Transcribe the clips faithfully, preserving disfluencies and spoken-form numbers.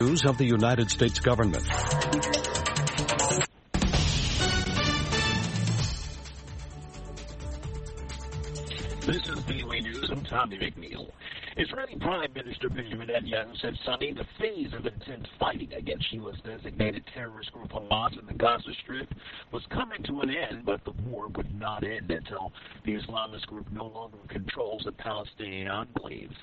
News of the United States government. This is V O A News. I'm Tommy McNeil. Israeli Prime Minister Benjamin Netanyahu said Sunday the phase of intense fighting against U S-designated terrorist group Hamas in the Gaza Strip was coming to an end, but the war would not end until the Islamist group no longer controls the Palestinian enclave.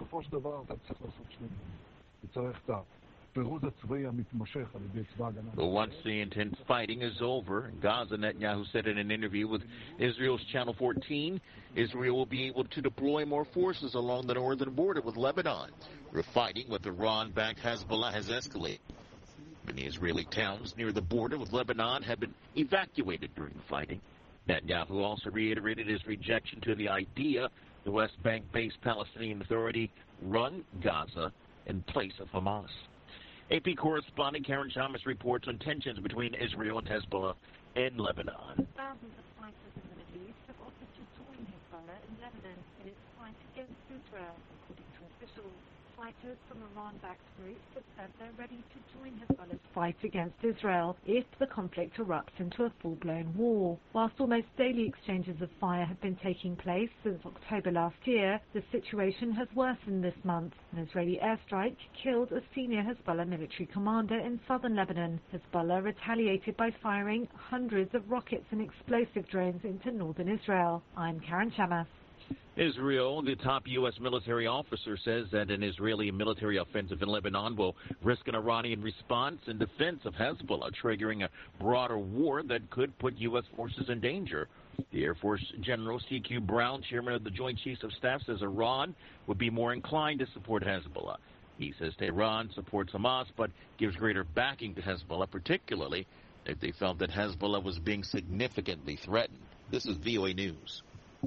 But once the intense fighting is over in Gaza, Netanyahu said in an interview with Israel's Channel fourteen, Israel will be able to deploy more forces along the northern border with Lebanon, where fighting with Iran-backed Hezbollah has escalated. Many Israeli towns near the border with Lebanon have been evacuated during the fighting. Netanyahu also reiterated his rejection to the idea the West Bank-based Palestinian Authority run Gaza in place of Hamas. A P correspondent Karen Chamas reports on tensions between Israel and Hezbollah in Lebanon. Thousands of fighters in the Middle East have offered to join Hezbollah in Lebanon in its fight against Israel. According to officials, fighters from Iran-backed groups have said they're ready to join Hezbollah's fight against Israel if the conflict erupts into a full-blown war. Whilst almost daily exchanges of fire have been taking place since October last year, the situation has worsened this month. An Israeli airstrike killed a senior Hezbollah military commander in southern Lebanon. Hezbollah retaliated by firing hundreds of rockets and explosive drones into northern Israel. I'm Karen Chamas. Israel, the top U S military officer, says that an Israeli military offensive in Lebanon will risk an Iranian response in defense of Hezbollah, triggering a broader war that could put U S forces in danger. The Air Force General C Q Brown, chairman of the Joint Chiefs of Staff, says Iran would be more inclined to support Hezbollah. He says Tehran supports Hamas but gives greater backing to Hezbollah, particularly if they felt that Hezbollah was being significantly threatened. This is V O A News.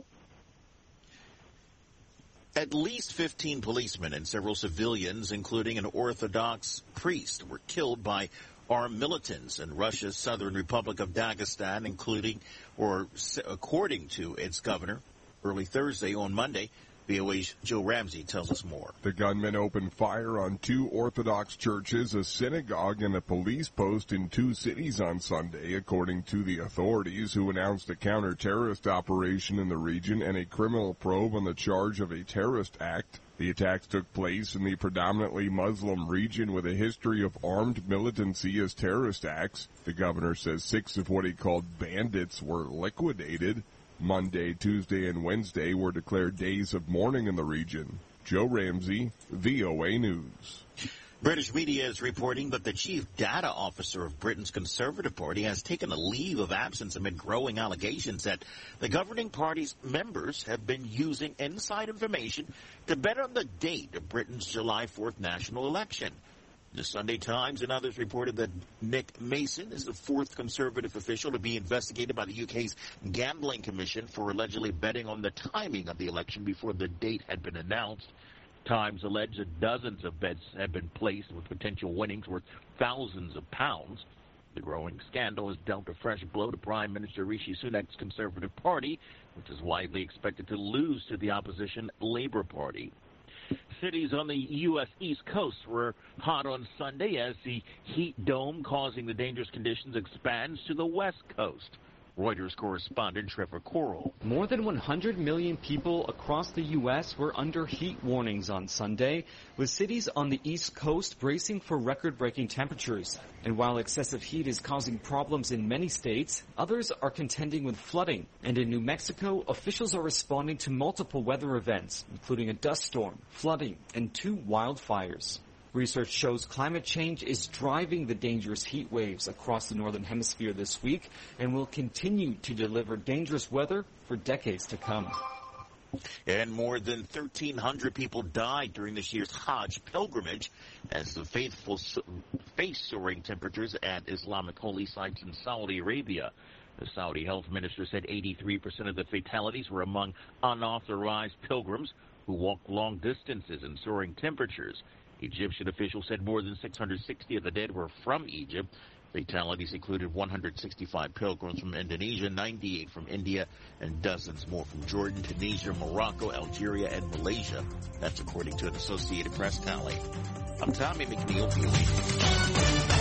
At least fifteen policemen and several civilians, including an Orthodox priest, were killed by armed militants in Russia's southern Republic of Dagestan, including, or according to its governor, early Thursday. On Monday, V O A's Joe Ramsey tells us more. The gunmen opened fire on two Orthodox churches, a synagogue, and a police post in two cities on Sunday, according to the authorities, who announced a counter-terrorist operation in the region and a criminal probe on the charge of a terrorist act. The attacks took place in the predominantly Muslim region with a history of armed militancy as terrorist acts. The governor says six of what he called bandits were liquidated. Monday, Tuesday, and Wednesday were declared days of mourning in the region. Joe Ramsey, V O A News. British media is reporting that the chief data officer of Britain's Conservative Party has taken a leave of absence amid growing allegations that the governing party's members have been using inside information to bet on the date of Britain's July fourth national election. The Sunday Times and others reported that Nick Mason is the fourth Conservative official to be investigated by the U K's Gambling Commission for allegedly betting on the timing of the election before the date had been announced. Times alleged that dozens of bets had been placed with potential winnings worth thousands of pounds. The growing scandal has dealt a fresh blow to Prime Minister Rishi Sunak's Conservative Party, which is widely expected to lose to the opposition Labour Party. Cities on the U S East Coast were hot on Sunday as the heat dome causing the dangerous conditions expands to the West Coast. Reuters correspondent Trevor Coral. More than one hundred million people across the U S were under heat warnings on Sunday, with cities on the East Coast bracing for record-breaking temperatures. And while excessive heat is causing problems in many states, others are contending with flooding. And in New Mexico, officials are responding to multiple weather events, including a dust storm, flooding, and two wildfires. Research shows climate change is driving the dangerous heat waves across the northern hemisphere this week and will continue to deliver dangerous weather for decades to come. And more than thirteen hundred people died during this year's Hajj pilgrimage as the faithful face soaring temperatures at Islamic holy sites in Saudi Arabia. The Saudi health minister said eighty-three percent of the fatalities were among unauthorized pilgrims who walked long distances in soaring temperatures. Egyptian officials said more than six hundred sixty of the dead were from Egypt. Fatalities included one hundred sixty-five pilgrims from Indonesia, ninety-eight from India, and dozens more from Jordan, Tunisia, Morocco, Algeria, and Malaysia. That's according to an Associated Press tally. I'm Tommy McNeil, Viewing.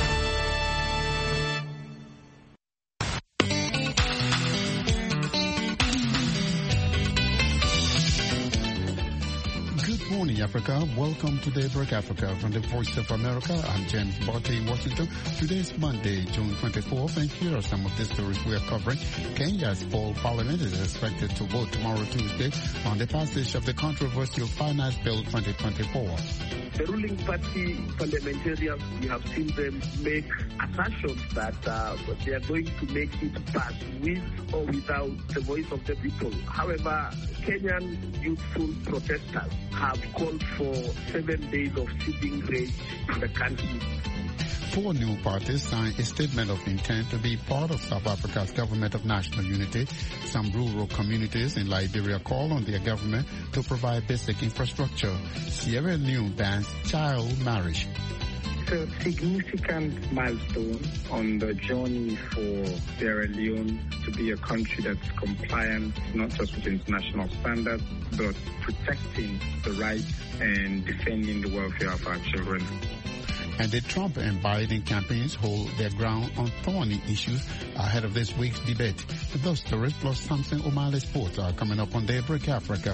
Good morning, Africa. Welcome to Daybreak Africa from the Voice of America. I'm James Botte in Washington. Today's Monday, June twenty-fourth, and here are some of the stories we are covering. Kenya's fall parliament is expected to vote tomorrow, Tuesday, on the passage of the controversial Finance Bill twenty twenty-four. The ruling party parliamentarians, we have seen them make assertions that uh, they are going to make it pass with or without the voice of the people. However, Kenyan youthful protesters have called for seven days of sitting rage in the country. Four new parties signed a statement of intent to be part of South Africa's government of national unity. Some rural communities in Liberia call on their government to provide basic infrastructure. Sierra Leone bans child marriage. It's a significant milestone on the journey for Sierra Leone to be a country that's compliant not just with international standards, but protecting the rights and defending the welfare of our children. And the Trump and Biden campaigns hold their ground on thorny issues ahead of this week's debate. Those stories plus Samson O'Malley Sports are coming up on Daybreak Africa.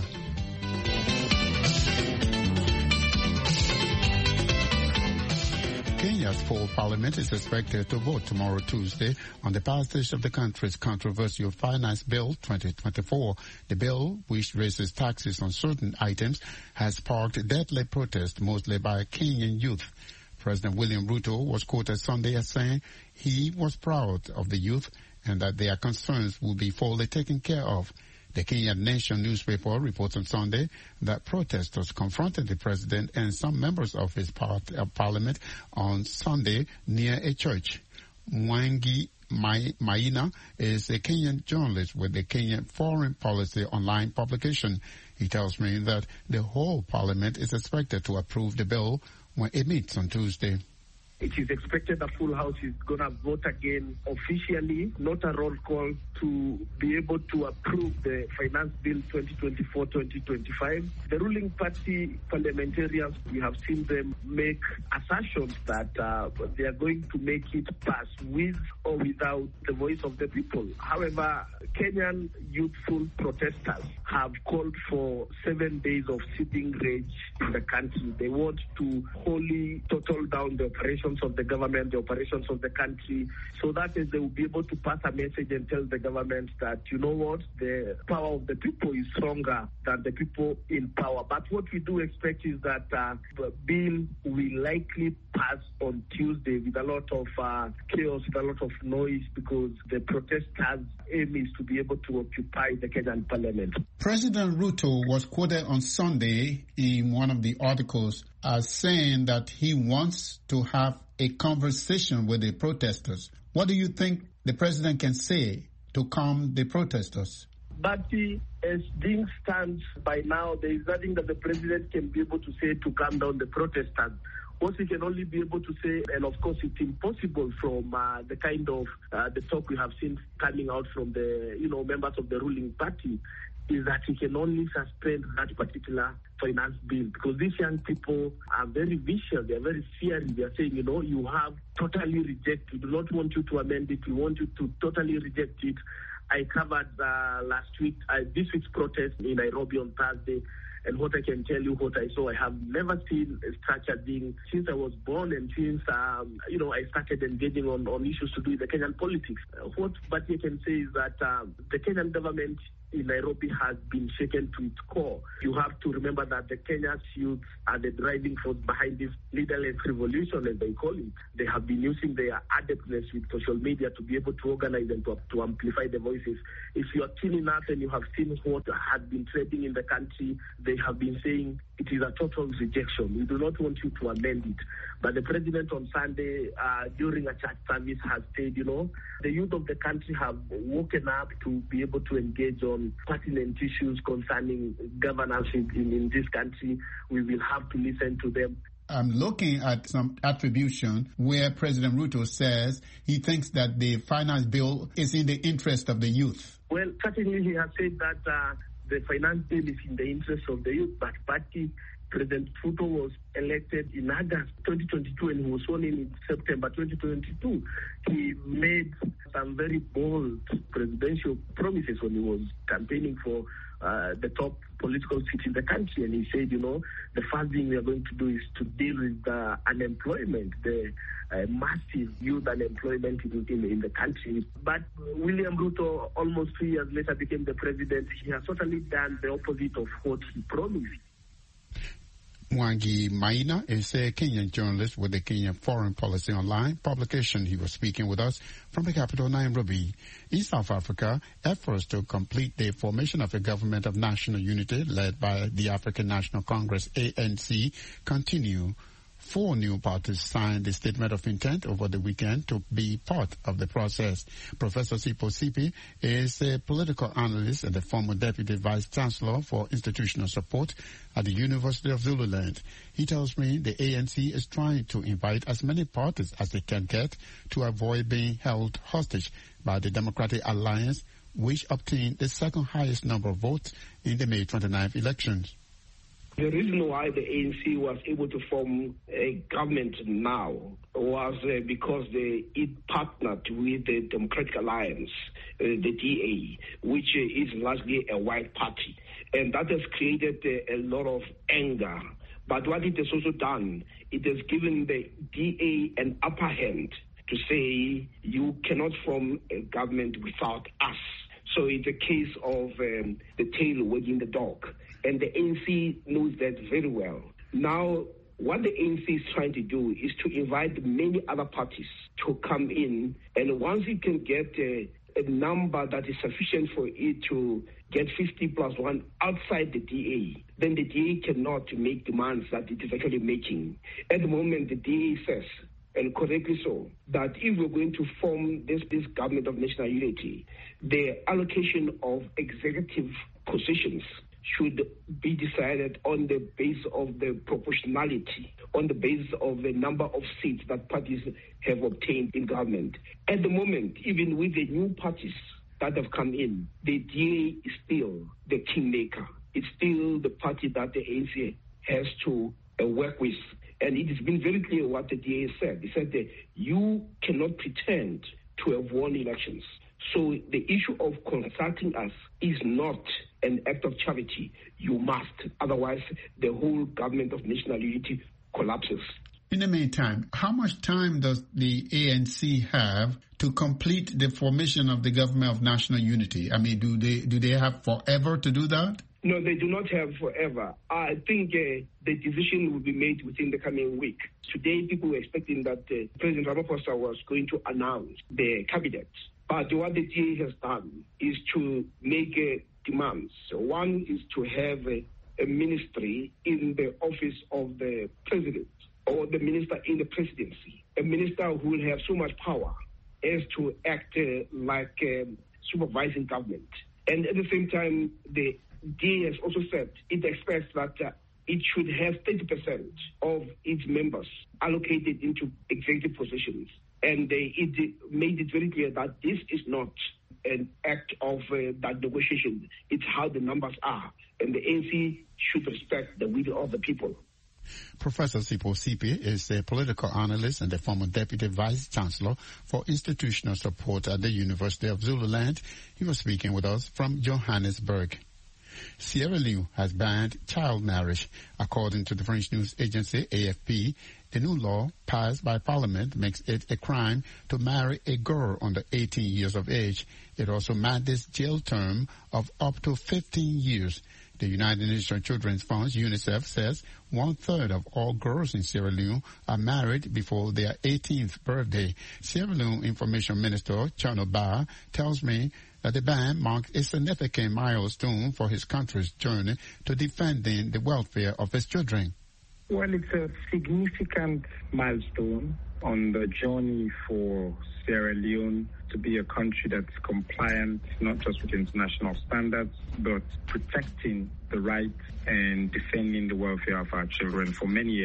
Kenya's fall parliament is expected to vote tomorrow, Tuesday, on the passage of the country's controversial Finance Bill twenty twenty-four. The bill, which raises taxes on certain items, has sparked deadly protest, mostly by Kenyan youth. President William Ruto was quoted Sunday as saying he was proud of the youth and that their concerns will be fully taken care of. The Kenyan Nation newspaper reports on Sunday that protesters confronted the president and some members of his part, uh, parliament on Sunday near a church. Mwangi Maina is a Kenyan journalist with the Kenyan Foreign Policy online publication. He tells me that the whole parliament is expected to approve the bill when it meets on Tuesday. It is expected the full house is going to vote again officially, not a roll call, to be able to approve the Finance Bill twenty twenty-four twenty twenty-five. The ruling party parliamentarians, we have seen them make assertions that uh, they are going to make it pass with or without the voice of the people. However, Kenyan youthful protesters have called for seven days of sitting rage in the country. They want to wholly total down the operations of the government, the operations of the country, so that is they will be able to pass a message and tell the government that, you know what, the power of the people is stronger than the people in power. But what we do expect is that uh, the bill will likely pass on Tuesday with a lot of uh, chaos, with a lot of noise, because the protesters' aim is to be able to occupy the Kenyan parliament. President Ruto was quoted on Sunday in one of the articles as saying that he wants to have a conversation with the protesters. What do you think the president can say to calm the protesters? But uh, as things stand by now, there is nothing that the president can be able to say to calm down the protesters. What he can only be able to say, and of course it's impossible from uh, the kind of uh, the talk we have seen coming out from the, you know, members of the ruling party, is that he can only suspend that particular finance bill, because these young people are very vicious, they are very fiery. They are saying, you know, you have totally rejected, we do not want you to amend it, we want you to totally reject it. I covered uh, last week, uh, this week's protest in Nairobi on Thursday, and what I can tell you, what I saw, I have never seen a structure being, since I was born and since, um, you know, I started engaging on, on issues to do with the Kenyan politics. Uh, what Bati can say is that uh, the Kenyan government in Nairobi has been shaken to its core. You have to remember that the Kenya's youth are the driving force behind this leaderless revolution, as they call it. They have been using their adeptness with social media to be able to organize and to, to amplify the voices. If you are keen enough and you have seen what has been trading in the country, they have been saying it is a total rejection. We do not want you to amend it. But the president on Sunday, uh, during a church service, has said, you know, the youth of the country have woken up to be able to engage on pertinent issues concerning governance in, in, in this country. We will have to listen to them. I'm looking at some attribution where President Ruto says he thinks that the finance bill is in the interest of the youth. Well, certainly he has said that uh, the finance bill is in the interest of the youth, but party President Ruto was elected in August twenty twenty-two and he was sworn in in September twenty twenty-two. He made some very bold presidential promises when he was campaigning for uh, the top political seat in the country. And he said, you know, the first thing we are going to do is to deal with the unemployment, the uh, massive youth unemployment in, in, in the country. But William Ruto, almost three years later, became the president. He has totally done the opposite of what he promised. Mwangi Maina is a Kenyan journalist with the Kenyan Foreign Policy Online publication. He was speaking with us from the capital, Nairobi. In South Africa, efforts to complete the formation of a government of national unity led by the African National Congress, A N C, continue. Four new parties signed a statement of intent over the weekend to be part of the process. Professor Sipho Sipi is a political analyst and a former deputy vice chancellor for institutional support at the University of Zululand. He tells me the A N C is trying to invite as many parties as they can get to avoid being held hostage by the Democratic Alliance, which obtained the second highest number of votes in the May twenty-ninth elections. The reason why the A N C was able to form a government now was uh, because they, it partnered with the Democratic Alliance, uh, the D A, which uh, is largely a white party. And that has created uh, a lot of anger. But what it has also done, it has given the D A an upper hand to say you cannot form a government without us. So it's a case of um, the tail wagging the dog. And the A N C knows that very well. Now, what the A N C is trying to do is to invite many other parties to come in. And once it can get a, a number that is sufficient for it to get fifty plus one outside the D A, then the D A cannot make demands that it is actually making. At the moment, the D A says, and correctly so, that if we're going to form this, this government of national unity, the allocation of executive positions should be decided on the basis of the proportionality, on the basis of the number of seats that parties have obtained in government. At the moment, even with the new parties that have come in, the D A is still the kingmaker. It's still the party that the A N C has to uh, work with. And it has been very clear what the D A said. He said that you cannot pretend to have won elections. So the issue of consulting us is not an act of charity. You must. Otherwise, the whole government of national unity collapses. In the meantime, how much time does the A N C have to complete the formation of the government of national unity? I mean, do they do they have forever to do that? No, they do not have forever. I think uh, the decision will be made within the coming week. Today, people were expecting that uh, President Ramaphosa was going to announce the cabinet. But what the D A has done is to make uh, demands. So one is to have a, a ministry in the office of the president or the minister in the presidency, a minister who will have so much power as to act uh, like um, supervising government. And at the same time, the D A has also said it expects that uh, it should have thirty percent of its members allocated into executive positions. And uh, it made it very clear that this is not an act of uh, that negotiation. It's how the numbers are. And the A N C should respect the will of the people. Professor Sipho Sipi is a political analyst and a former deputy vice chancellor for institutional support at the University of Zululand. He was speaking with us from Johannesburg. Sierra Leone has banned child marriage. According to the French news agency A F P, the new law passed by Parliament makes it a crime to marry a girl under eighteen years of age. It also mandates jail term of up to fifteen years. The United Nations Children's Fund, UNICEF, says one-third of all girls in Sierra Leone are married before their eighteenth birthday. Sierra Leone Information Minister Chano Ba tells me that the ban marks a significant milestone for his country's journey to defending the welfare of its children. Well, it's a significant milestone on the journey for Sierra Leone to be a country that's compliant, not just with international standards, but protecting the rights and defending the welfare of our children. For many years,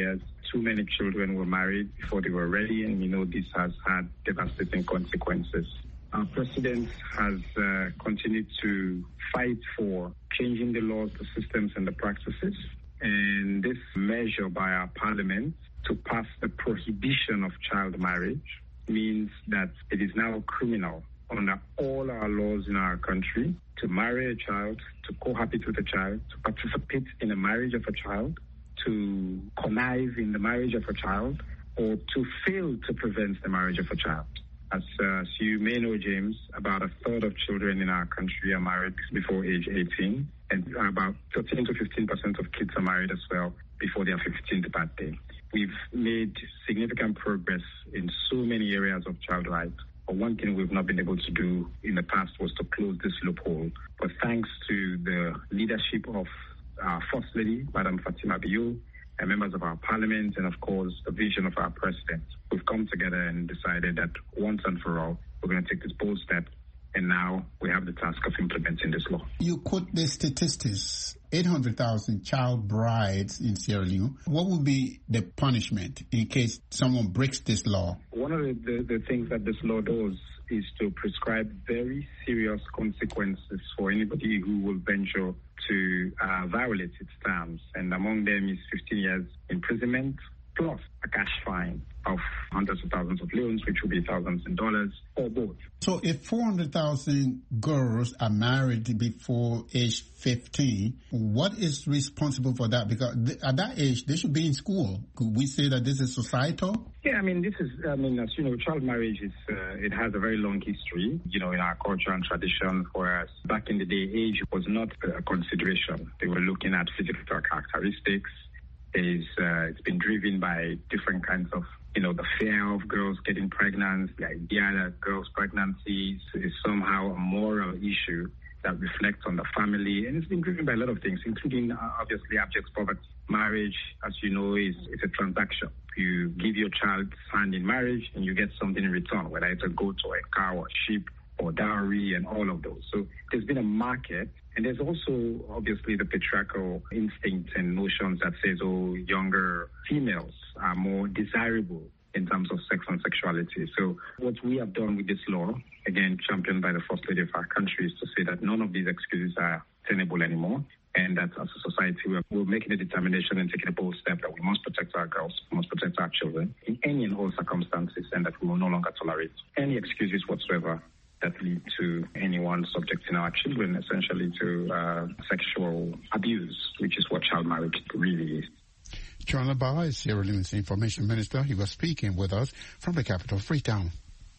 too many children were married before they were ready, and we know this has had devastating consequences. Our president has uh, continued to fight for changing the laws, the systems, and the practices. And this measure by our parliament to pass the prohibition of child marriage means that it is now criminal under all our laws in our country to marry a child, to cohabit with a child, to participate in the marriage of a child, to connive in the marriage of a child, or to fail to prevent the marriage of a child. As, uh, as you may know, James, about a third of children in our country are married before age eighteen, and about thirteen to fifteen percent of kids are married as well before their fifteenth birthday. We've made significant progress in so many areas of child rights. But one thing we've not been able to do in the past was to close this loophole. But thanks to the leadership of our First Lady, Madam Fatima Bio, and members of our parliament, and of course the vision of our president, we've come together and decided that once and for all, we're going to take this bold step, and now we have the task of implementing this law. You quote the statistics, eight hundred thousand child brides in Sierra Leone. What would be the punishment in case someone breaks this law? One of the, the, the things that this law does is to prescribe very serious consequences for anybody who will venture to uh, violate its terms. And among them is fifteen years imprisonment plus a cash fine of hundreds of thousands of leones, which will be thousands in dollars, or both. So if four hundred thousand girls are married before age fifteen, what is responsible for that? Because th- at that age, they should be in school. Could we say that this is societal? Yeah, I mean, this is, I mean, as you know, child marriage is, uh, it has a very long history, you know, in our culture and tradition, whereas back in the day, age was not a consideration. They were looking at physical characteristics. Is uh, it's been driven by different kinds of, you know, the fear of girls getting pregnant, the idea that girls' pregnancies is somehow a moral issue that reflects on the family, and it's been driven by a lot of things, including uh, obviously abject poverty. Marriage, as you know, is it's a transaction. You give your child's hand in marriage, and you get something in return, whether it's a goat or a cow or sheep or dowry and all of those. So there's been a market. And there's also, obviously, the patriarchal instincts and notions that says, oh, younger females are more desirable in terms of sex and sexuality. So what we have done with this law, again, championed by the First Lady of our country, is to say that none of these excuses are tenable anymore, and that as a society, we're, we're making a determination and taking a bold step that we must protect our girls, we must protect our children in any and all circumstances, and that we will no longer tolerate any excuses whatsoever that lead to anyone subjecting our children essentially to uh, sexual abuse, which is what child marriage really is. John Abba is Sierra Leone's information minister. He was speaking with us from the capital, Freetown.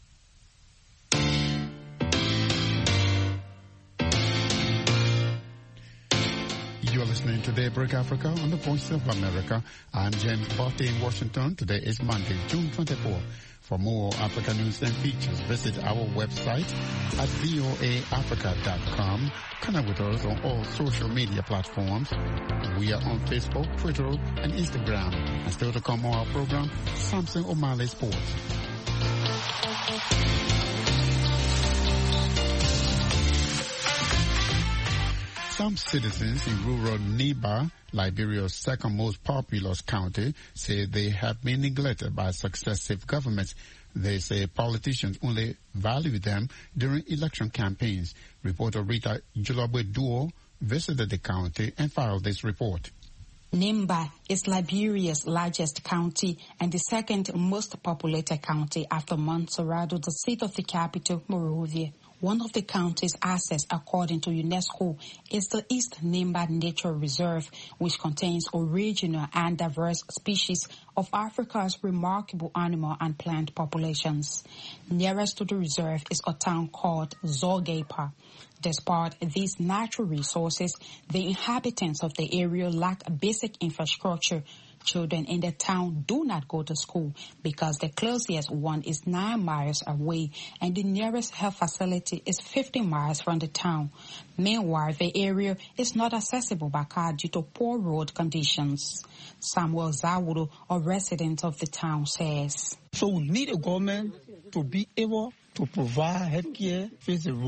You're listening to Daybreak Africa on the Voice of America. I'm James Barty in Washington. Today is Monday, June twenty-fourth. For more Africa news and features, visit our website at voa africa dot com. Connect with us on all social media platforms. We are on Facebook, Twitter, and Instagram. And still to come on our program, Samson O'Malley Sports. Some citizens in rural Niba, Liberia's second most populous county, say they have been neglected by successive governments. They say politicians only value them during election campaigns. Reporter Rita Julabwe Duo visited the county and filed this report. Nimba is Liberia's largest county and the second most populated county after Montserrado, the seat of the capital, Monrovia. One of the county's assets, according to UNESCO, is the East Nimba Nature Reserve, which contains original and diverse species of Africa's remarkable animal and plant populations. Nearest to the reserve is a town called Zogepa. Despite these natural resources, the inhabitants of the area lack basic infrastructure. Children in the town do not go to school because the closest one is nine miles away and the nearest health facility is fifty miles from the town. Meanwhile, the area is not accessible by car due to poor road conditions. Samuel Zawuru, a resident of the town, says, So we need a government to be able to provide health care, face the road,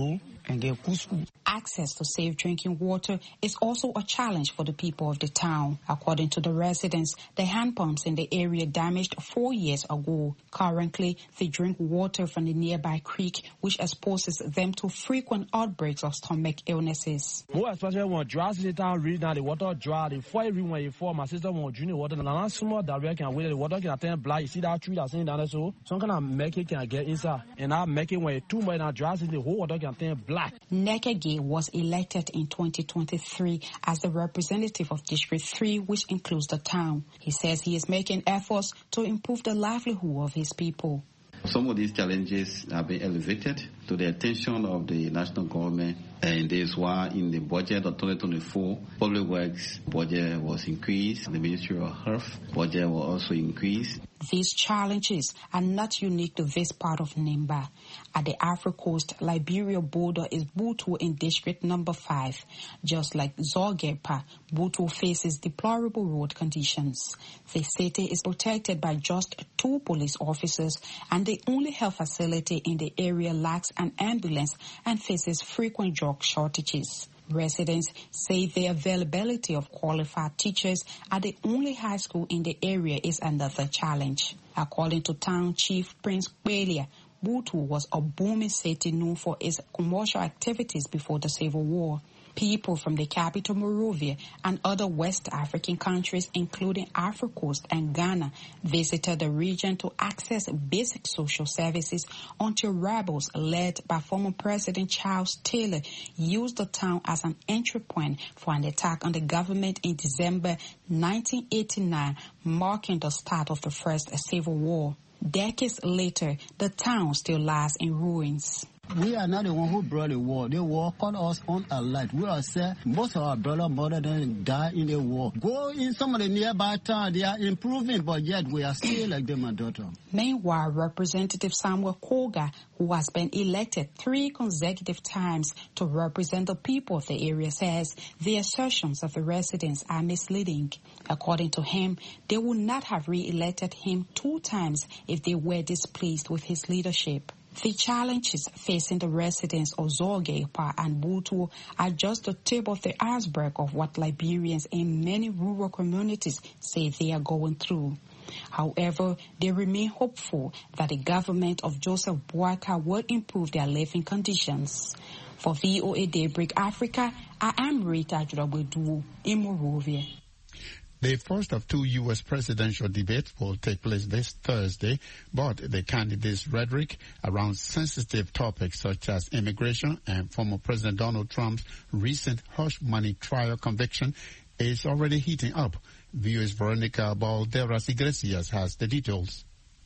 and get couscous. Access to safe drinking water is also a challenge for the people of the town. According to the residents, the hand pumps in the area damaged four years ago. Currently, they drink water from the nearby creek, which exposes them to frequent outbreaks of stomach illnesses. More especially when dry season town really now the water dry, the four everyone you for my sister won't drink the water. And now small diarrhea can wait the water can attend black. You see that tree that's in down there, so some kind of make it can get inside. And I make it when too much now dry season the whole water can turn black. Nekege was elected in twenty twenty-three as the representative of District three, which includes the town. He says he is making efforts to improve the livelihood of his people. Some of these challenges have been elevated to the attention of the national government, and this is why in the budget of twenty twenty-four, Public Works budget was increased, the Ministry of Health budget was also increased. These challenges are not unique to this part of Nimba. At the Africa Coast, Liberia border is Butu in District Number five. Just like Zogepa, Butu faces deplorable road conditions. The city is protected by just two police officers, and the only health facility in the area lacks an ambulance and faces frequent drug shortages. Residents say the availability of qualified teachers at the only high school in the area is another challenge. According to Town Chief Prince Belia, Butu was a booming city known for its commercial activities before the Civil War. People from the capital Monrovia and other West African countries, including Africa Coast and Ghana, visited the region to access basic social services until rebels led by former President Charles Taylor used the town as an entry point for an attack on the government in December nineteen eighty-nine, marking the start of the First Civil War. Decades later, the town still lies in ruins. We are not the one who brought the war. The war caught us on alert. We are saying most of our brother, mother, then die in the war. Go in some of the nearby towns, they are improving, but yet we are still like them, my daughter. Meanwhile, Representative Samuel Koga, who has been elected three consecutive times to represent the people of the area, says the assertions of the residents are misleading. According to him, they would not have re-elected him two times if they were displeased with his leadership. The challenges facing the residents of Zogepa and Butu are just the tip of the iceberg of what Liberians in many rural communities say they are going through. However, they remain hopeful that the government of Joseph Boakai will improve their living conditions. For V O A Daybreak Africa, I am Rita Jurabedu in Monrovia. The first of two U S presidential debates will take place this Thursday, but the candidates' rhetoric around sensitive topics such as immigration and former President Donald Trump's recent hush money trial conviction is already heating up. V O A's Veronica Balderas Iglesias has the details.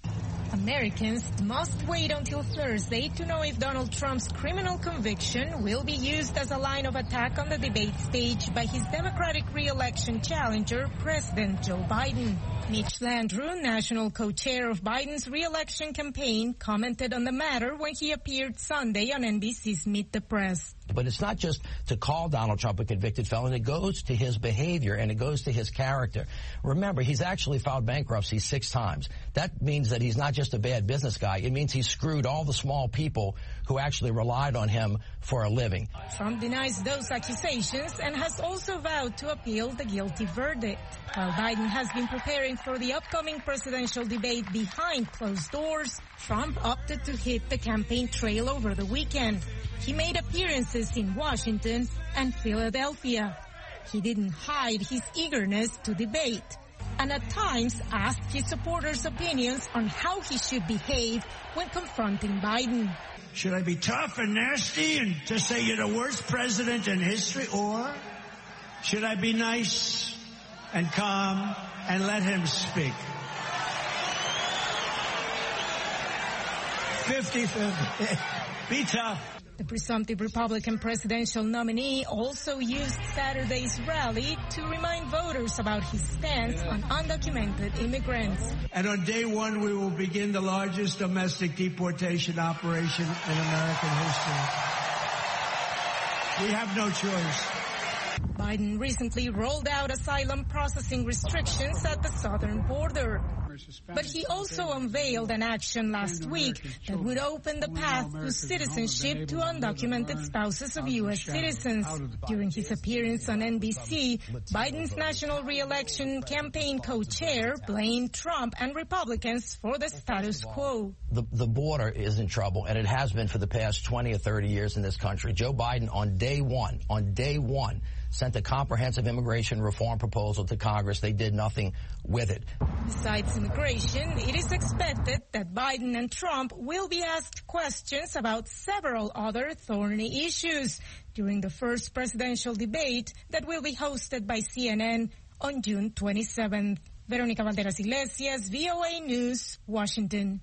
Americans must wait until Thursday to know if Donald Trump's criminal conviction will be used as a line of attack on the debate stage by his Democratic re-election challenger, President Joe Biden. Mitch Landrieu, national co-chair of Biden's re-election campaign, commented on the matter when he appeared Sunday on N B C's Meet the Press. But it's not just to call Donald Trump a convicted felon. It goes to his behavior and it goes to his character. Remember, he's actually filed bankruptcy six times. That means that he's not just a bad business guy. It means he screwed all the small people who actually relied on him for a living. Trump denies those accusations and has also vowed to appeal the guilty verdict. While Biden has been preparing for the upcoming presidential debate behind closed doors, Trump opted to hit the campaign trail over the weekend. He made appearances in Washington and Philadelphia. He didn't hide his eagerness to debate, and at times asked his supporters' opinions on how he should behave when confronting Biden. Should I be tough and nasty and just say you're the worst president in history, or should I be nice and calm and let him speak? fifty-fifty. Be tough. The presumptive Republican presidential nominee also used Saturday's rally to remind voters about his stance on undocumented immigrants. And on day one, we will begin the largest domestic deportation operation in American history. We have no choice. Biden recently rolled out asylum processing restrictions at the southern border. But he also unveiled an action last week that would open the path to citizenship to undocumented spouses of U S citizens. During his appearance on N B C, Biden's national re-election campaign co-chair blamed Trump and Republicans for the status quo. The, the border is in trouble, and it has been for the past twenty or thirty years in this country. Joe Biden, on day one, on day one, sent a comprehensive immigration reform proposal to Congress. They did nothing with it. Besides immigration, it is expected that Biden and Trump will be asked questions about several other thorny issues during the first presidential debate that will be hosted by C N N on June twenty-seventh. Veronica Valderas Iglesias, V O A News, Washington.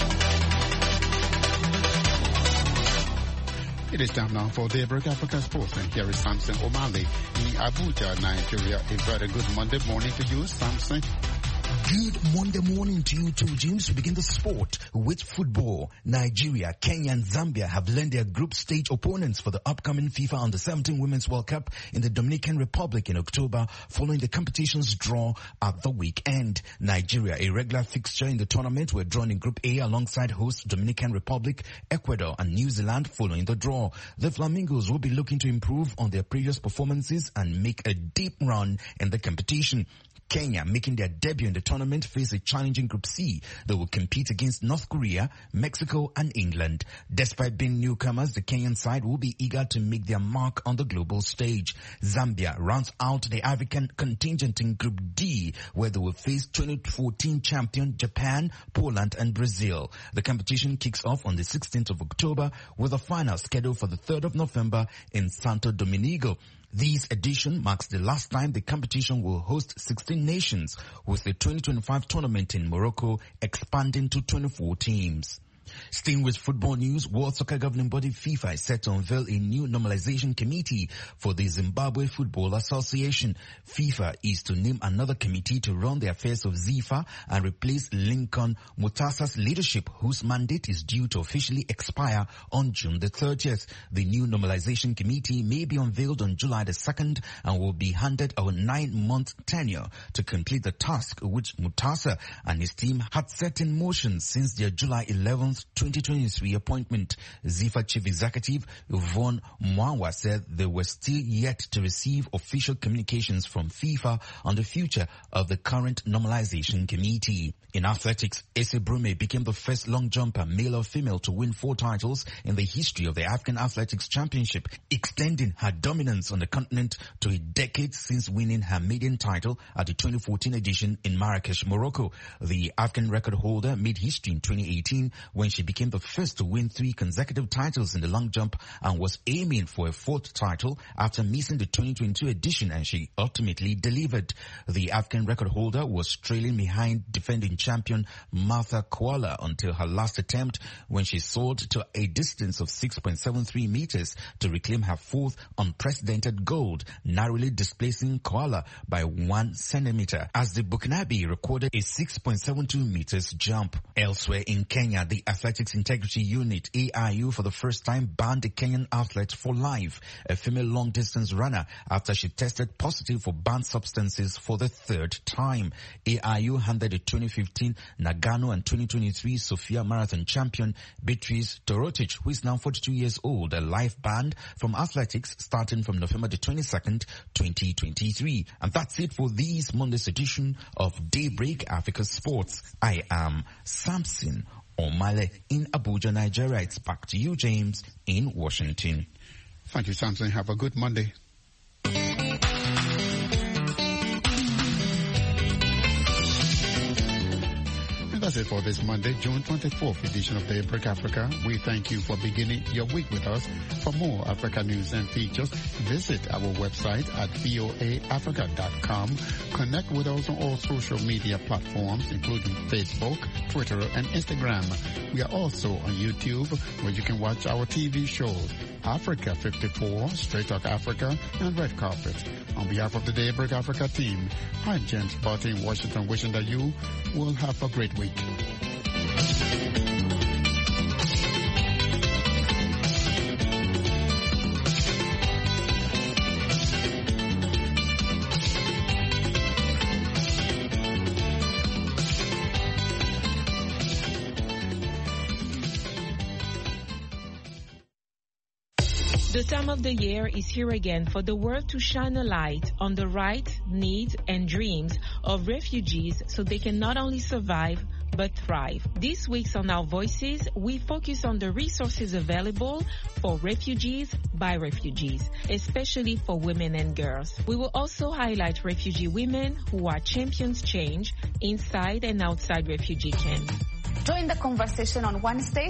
It is time now for Daybreak Africa Sports, and here is Samson Omale in Abuja, Nigeria. A very good Monday morning to you, Samson. Good Monday morning to you too, James. We begin the sport with football. Nigeria, Kenya and Zambia have learned their group stage opponents for the upcoming FIFA Under seventeen Women's World Cup in the Dominican Republic in October following the competition's draw at the weekend. Nigeria, a regular fixture in the tournament, were drawn in Group A alongside host Dominican Republic, Ecuador and New Zealand following the draw. The Flamingos will be looking to improve on their previous performances and make a deep run in the competition. Kenya, making their debut in the tournament, face a challenging Group C. They will compete against North Korea, Mexico and England. Despite being newcomers, the Kenyan side will be eager to make their mark on the global stage. Zambia rounds out the African contingent in Group D, where they will face twenty fourteen champion Japan, Poland and Brazil. The competition kicks off on the sixteenth of October with a final scheduled for the third of November in Santo Domingo. This edition marks the last time the competition will host sixteen nations, with the twenty twenty-five tournament in Morocco expanding to twenty-four teams. Staying with football news, World Soccer Governing Body FIFA is set to unveil a new normalization committee for the Zimbabwe Football Association. FIFA is to name another committee to run the affairs of ZIFA and replace Lincoln Mutasa's leadership, whose mandate is due to officially expire on June the thirtieth. The new normalization committee may be unveiled on July the second and will be handed a nine-month tenure to complete the task which Mutasa and his team had set in motion since their July eleventh twenty twenty-three appointment. ZIFA Chief Executive Yvonne Mwanwa said they were still yet to receive official communications from FIFA on the future of the current normalization committee. In athletics, Ese Brume became the first long jumper, male or female, to win four titles in the history of the African Athletics Championship, extending her dominance on the continent to a decade since winning her maiden title at the twenty fourteen edition in Marrakesh, Morocco. The African record holder made history in twenty eighteen when she became the first to win three consecutive titles in the long jump and was aiming for a fourth title after missing the twenty twenty-two edition, and she ultimately delivered. The African record holder was trailing behind defending champion Martha Koala until her last attempt, when she soared to a distance of six point seven three meters to reclaim her fourth unprecedented gold, narrowly displacing Koala by one centimeter, as the Burkinabe recorded a six point seven two meters jump. Elsewhere in Kenya, the Athletics Integrity Unit, A I U, for the first time banned a Kenyan athlete for life, a female long-distance runner, after she tested positive for banned substances for the third time. A I U handed the twenty fifteen Nagano and twenty twenty-three Sofia Marathon champion Beatrice Dorotich, who is now forty-two years old, a life ban from athletics starting from November the twenty-second, twenty twenty-three. And that's it for this Monday's edition of Daybreak Africa Sports. I am Samson Omale in Abuja, Nigeria. It's back to you, James, in Washington. Thank you, Samson. Have a good Monday. That's it for this Monday, June twenty-fourth edition of Daybreak Africa. We thank you for beginning your week with us. For more Africa news and features, visit our website at V O A Africa dot com. Connect with us on all social media platforms, including Facebook, Twitter, and Instagram. We are also on YouTube, where you can watch our T V shows, Africa fifty-four, Straight Talk Africa, and Red Carpet. On behalf of the Daybreak Africa team, I'm James Barty in Washington, wishing that you will have a great week. The time of the year is here again for the world to shine a light on the rights, needs, and dreams of refugees so they can not only survive, but thrive. This week on Our Voices, we focus on the resources available for refugees by refugees, especially for women and girls. We will also highlight refugee women who are champions change inside and outside refugee camps. Join the conversation on Wednesdays